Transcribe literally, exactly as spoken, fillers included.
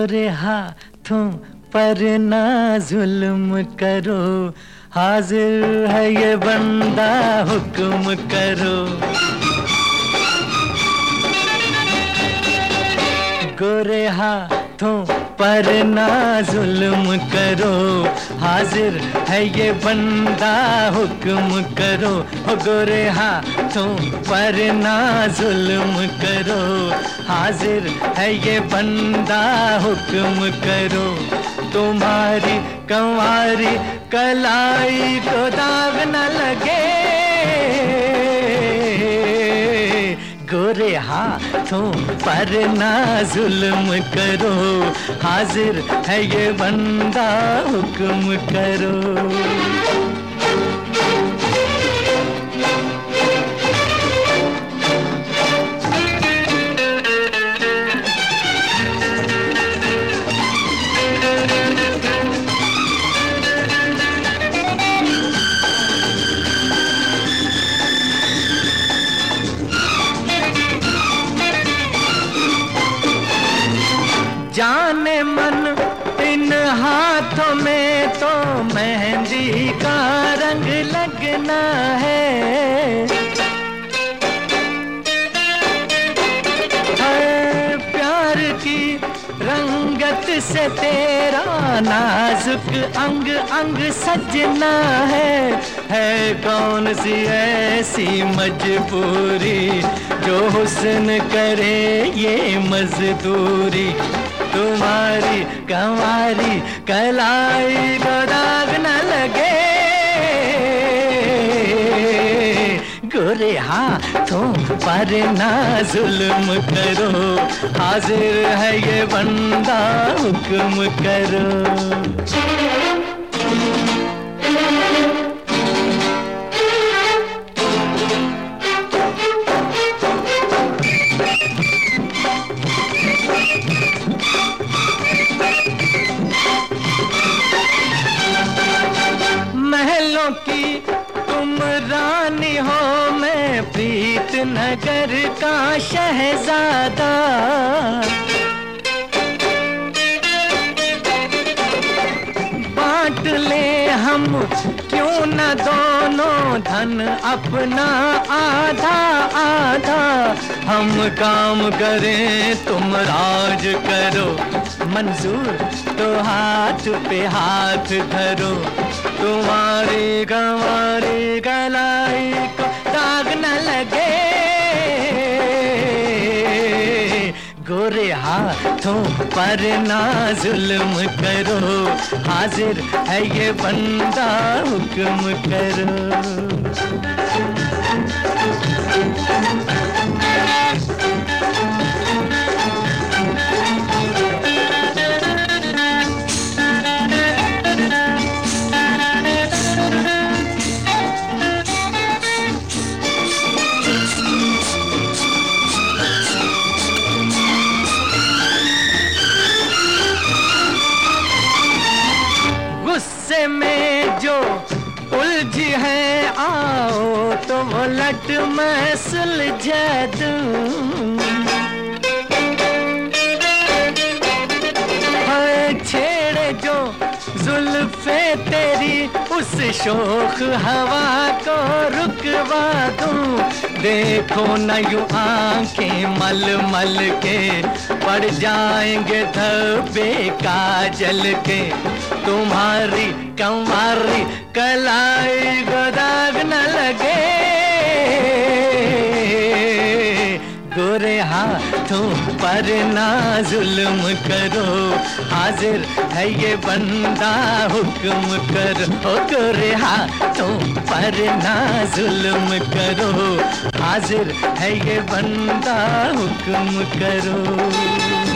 गोरे हाथों पर ना जुल्म करो, हाजिर है ये बंदा हुक्म करो। गोरे हाथों पर ना जुल्म करो, हाजिर है ये बंदा हुक्म करो। हो गोरे हाथों पर ना जुल्म करो, हाजिर है ये बंदा हुक्म करो। तुम्हारी कंवारी कलाई को दाग न लगे, गोरे हाथों पर ना जुल्म करो, हाजिर है ये बंदा हुक्म करो। जाने मन इन हाथों में तो मेहंदी का रंग लगना है। प्यार की रंगत से तेरा नाजुक अंग अंग सजना है। है कौन सी ऐसी मजबूरी जो हुस्न करे ये मजदूरी। तुम्हारी कंवारी कलाई को दाग न लगे, गोरे हाथों पर ना जुल्म करो, हाजिर है ये बंदा हुक्म करो। महलों की तुम रानी हो, मैं प्रीत नगर का शहजादा। बांट ले हम क्यों न दोनों धन अपना आधा आधा। हम काम करें तुम राज करो, मंजूर तो हाथ पे हाथ धरो। तुम्हारी कंवारी कलाई को दाग न लगे, गोरे हाथों पर ना जुल्म करो, हाजिर है ये बंदा हुक्म करो। गुस्से में जो उलझी है आओ तो वो लट मैं सुलझा दूं। छेड़े जो जुल्फे तेरी उस शोख हवा को रुकवा दूं। देखो न यूं आंखें मल मल के पड़ जाएंगे धब्बे काजल के। तुम्हारी कंवारी कलाई को दाग न लगे, गोरे हाथों पर ना जुल्म करो, हाजिर है ये बंदा हुक्म करो। ओ गोरे हाथों पर ना जुल्म करो, हाजिर है ये बंदा हुक्म करो।